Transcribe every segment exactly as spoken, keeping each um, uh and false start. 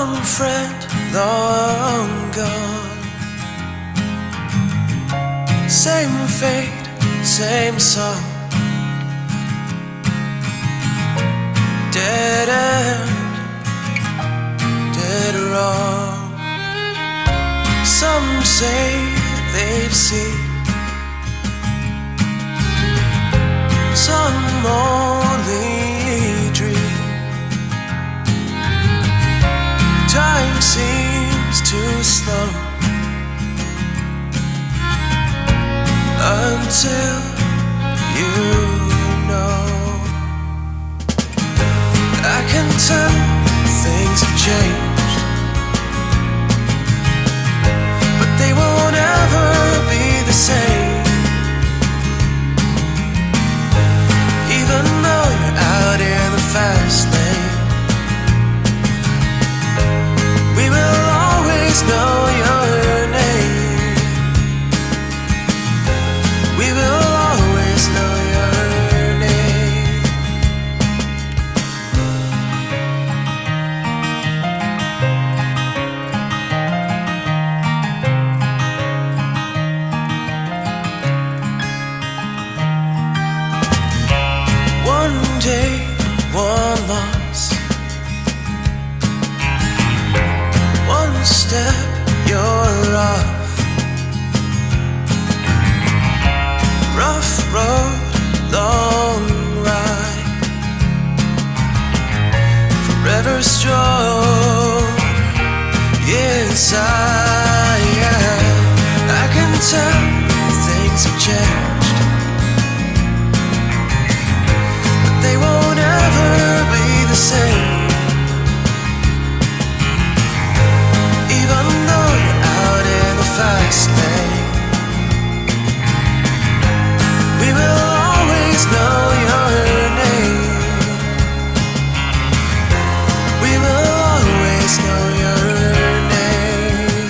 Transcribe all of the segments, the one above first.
Long friend, long gone. Same fate, same song. Dead end, dead wrong. Some say they've seen, some only dream. Time seems too slow until you know. I can tell things have changed, but they won't ever be the same. Even though you're out in the fast lane, we will always know your name. We will always know your name. One day, one loss. One step, you're off. Rough road, long ride. Forever strong inside. I can tell things have changed, but they won't ever be the same. Even though you're out in the fast lane, we will always know your name. We will always know your name.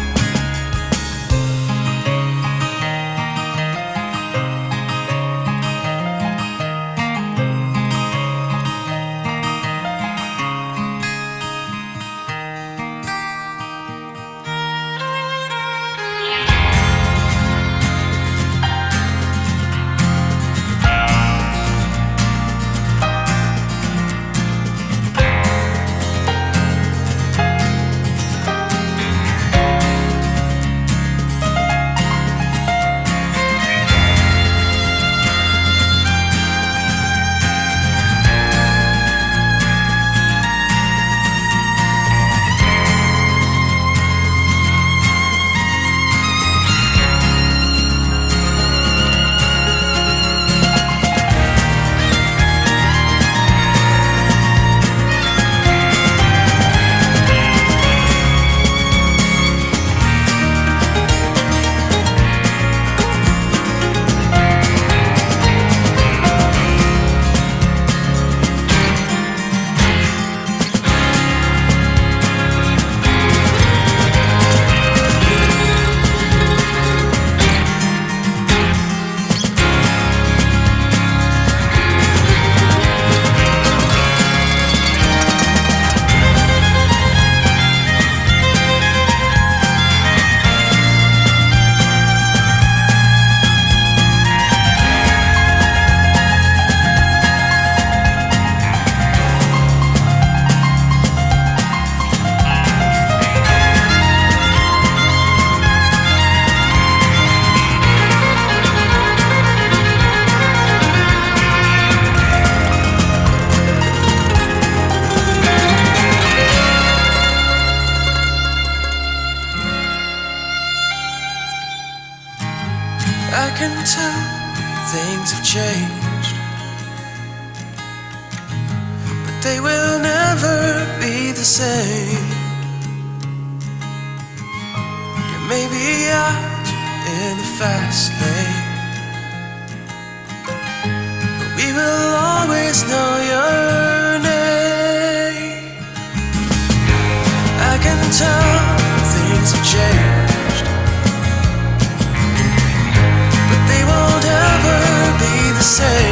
I can tell things have changed, but they will never be the same. You may be out in the fast lane, but we will always know your name. I can tell things have changed, but they won't ever be the same.